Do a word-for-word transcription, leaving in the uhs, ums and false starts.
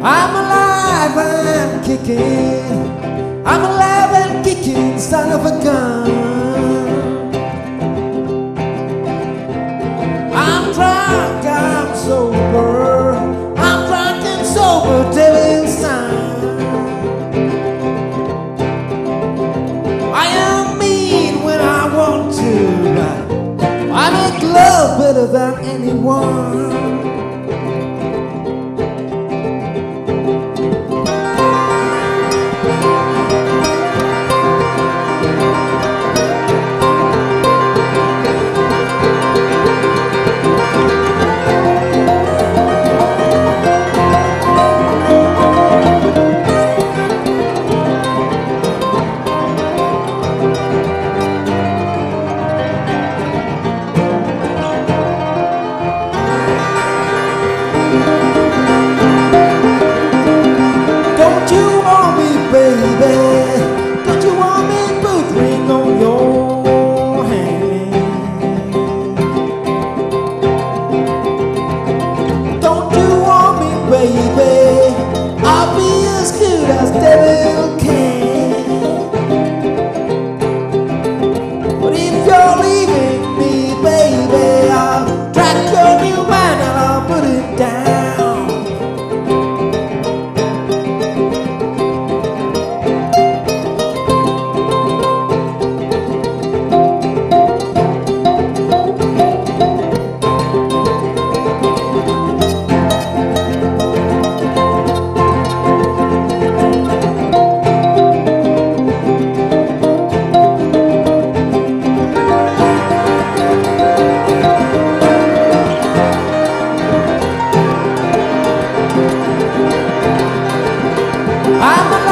I'm alive and kicking. I'm alive and kicking, son of a gun. I'm drunk, I'm sober. I'm drunk and sober, devil's son. I am mean when I want to. I make love better than anyone. I'm